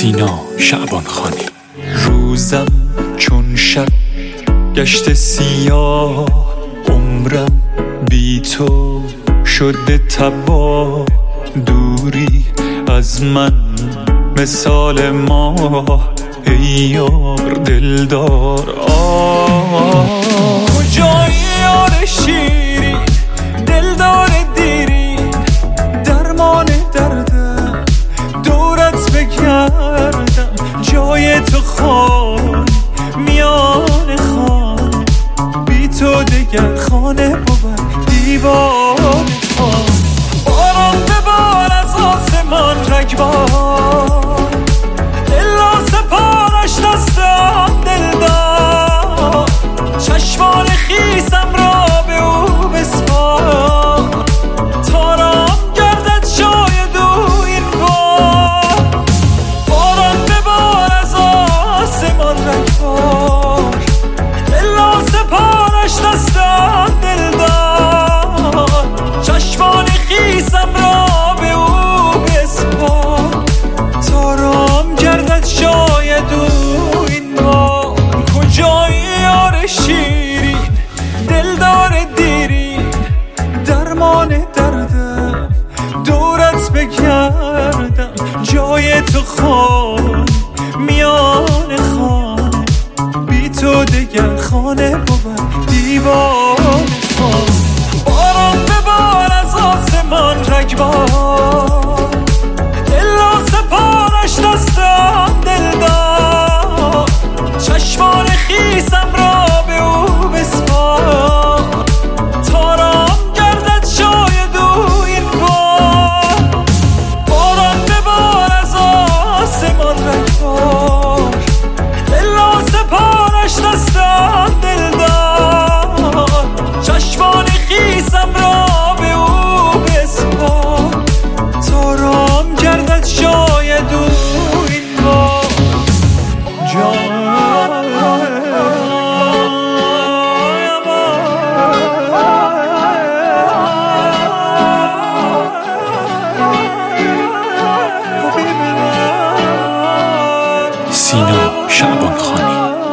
سینا شعبانخانی. روزم چون شب گشت سیاه، عمرم بی تو شده تباه. دوری از من مثال ماه، ای یار دلدار. کجایی یار شیرین، دلدار دیرین، درمان دردم دورت بگردم. جای تو خان میان خانه، بی تو دگر خانه بود دیوان خانه. باران ببار از آسمان رگبار، دلا سپارش دستم دلدار. چشمان خیسم را به او بسپار، تارام گردد شاید او این بار. باران ببار از آسمان رگبار، دلا سپارش دستم دلدار. چشمان خیسم را به او بسپار، تارام گردد شاید او این بار. کجایی یار شیرین، دلدار دیرین، درمان دردم دورت بگردم. جای تو خان میان خانه، بی تو دگر خانه بود دیوان خانه. باران ببار از آسمان رگبار، دلا سپارش دستم دلدار. چشمان خیسم را به او بسپار، تارام گردد شاید او این بار. باران ببار از آسمان رگبار، دلا سپارش دستم دلدار. چشمان خیسم را به او بسپار، تارام گردد شاید او این بار. سینا شعبانخانی.